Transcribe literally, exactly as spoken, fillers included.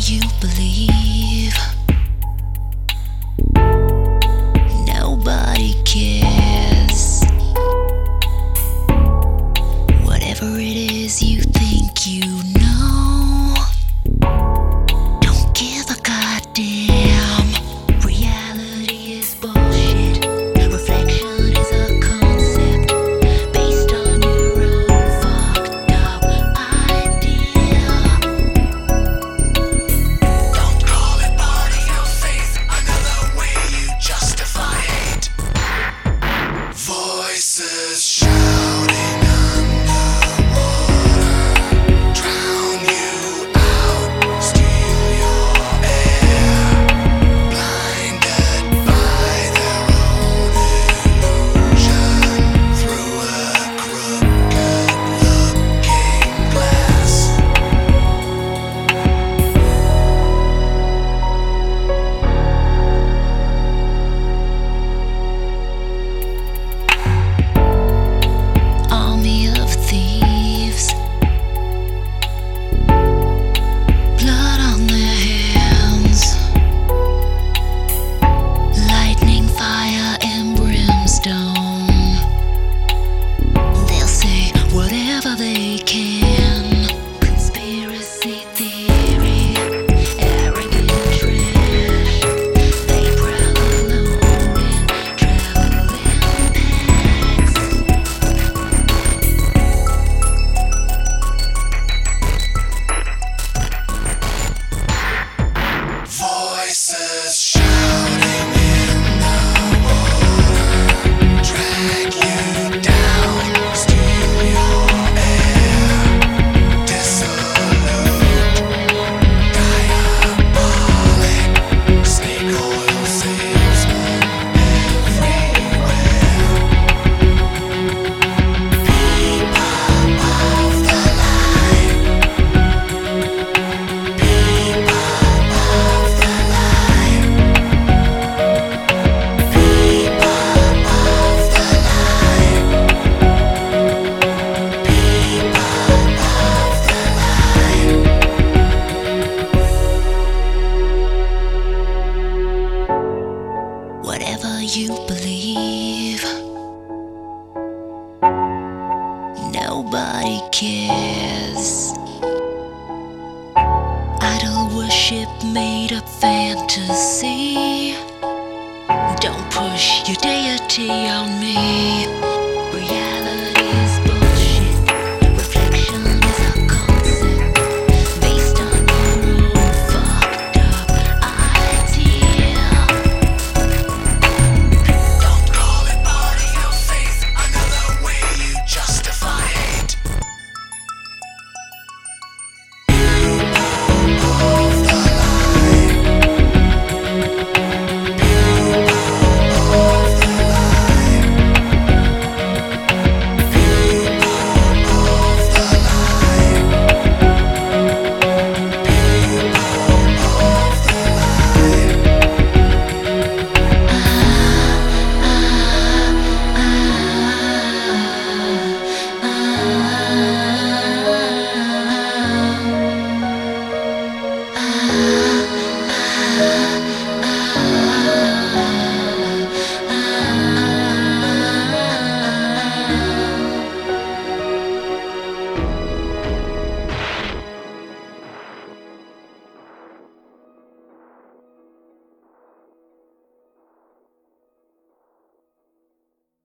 you believe, nobody cares. Whatever it is you think you know, don't give a goddamn. Reality is bullshit. Reflection is a concept based on your own fucked up idea. Don't call it part of your faith, another way you justify hate. Voices shouting underwater, drown you out, steal your air, blinded by their own illusion through a crooked-looking glass. Army of thieves, blood on their hands, lightning, fire, and brimstone. They'll say whatever they can. Conspiracy theory, arrogant trash. They prowl alone and travel in packs. Voices shouting in the water, drag you down, steal your air, dissolute, diabolic, snake oil salesman everywhere. People of the line, people of the line, people of the line, people of the line. Whatever you believe, nobody cares. Idol worship made up fantasy. Don't push your deity on me.